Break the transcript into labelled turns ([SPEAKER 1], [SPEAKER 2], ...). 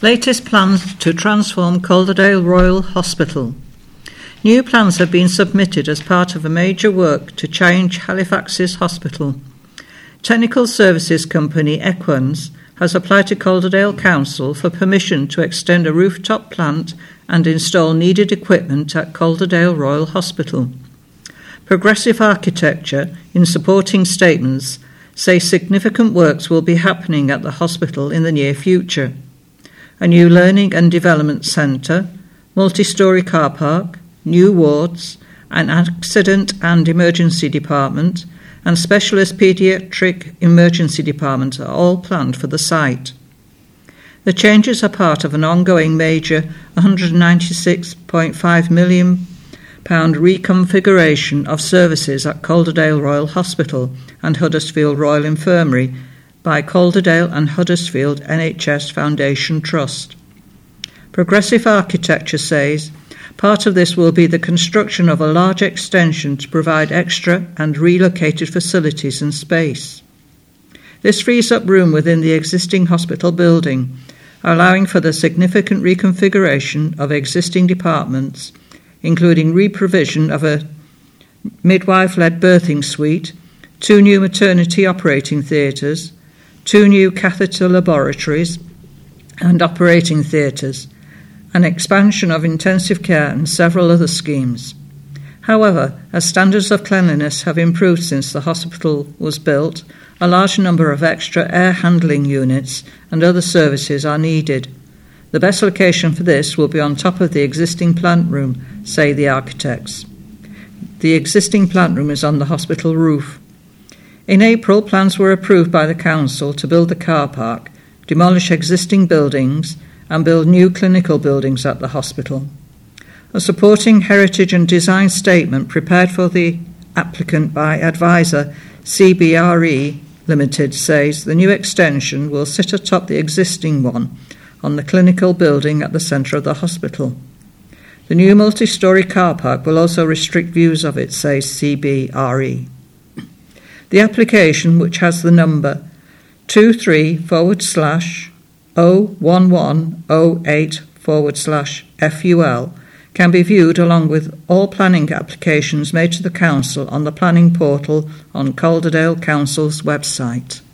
[SPEAKER 1] Latest plans to transform Calderdale Royal Hospital. New plans have been submitted as part of a major work to change Halifax's hospital. Technical services company Equans has applied to Calderdale Council for permission to extend a rooftop plant and install needed equipment at Calderdale Royal Hospital. Progressive Architecture, in supporting statements, say significant works will be happening at the hospital in the near future. A new learning and development centre, multi-storey car park, new wards, an accident and emergency department, and specialist paediatric emergency department are all planned for the site. The changes are part of an ongoing major £196.5 million reconfiguration of services at Calderdale Royal Hospital and Huddersfield Royal Infirmary by Calderdale and Huddersfield NHS Foundation Trust. Progressive Architecture says part of this will be the construction of a large extension to provide extra and relocated facilities and space. This frees up room within the existing hospital building, allowing for the significant reconfiguration of existing departments, including re-provision of a midwife-led birthing suite, 2 new maternity operating theatres, 2 new catheter laboratories and operating theatres, an expansion of intensive care and several other schemes. However, as standards of cleanliness have improved since the hospital was built, a large number of extra air handling units and other services are needed. The best location for this will be on top of the existing plant room, say the architects. The existing plant room is on the hospital roof. In April, plans were approved by the council to build the car park, demolish existing buildings, and build new clinical buildings at the hospital. A supporting heritage and design statement prepared for the applicant by advisor CBRE Limited says the new extension will sit atop the existing one on the clinical building at the centre of the hospital. The new multi-storey car park will also restrict views of it, says CBRE. The application, which has the number 23/01108/FUL, can be viewed along with all planning applications made to the council on the planning portal on Calderdale Council's website.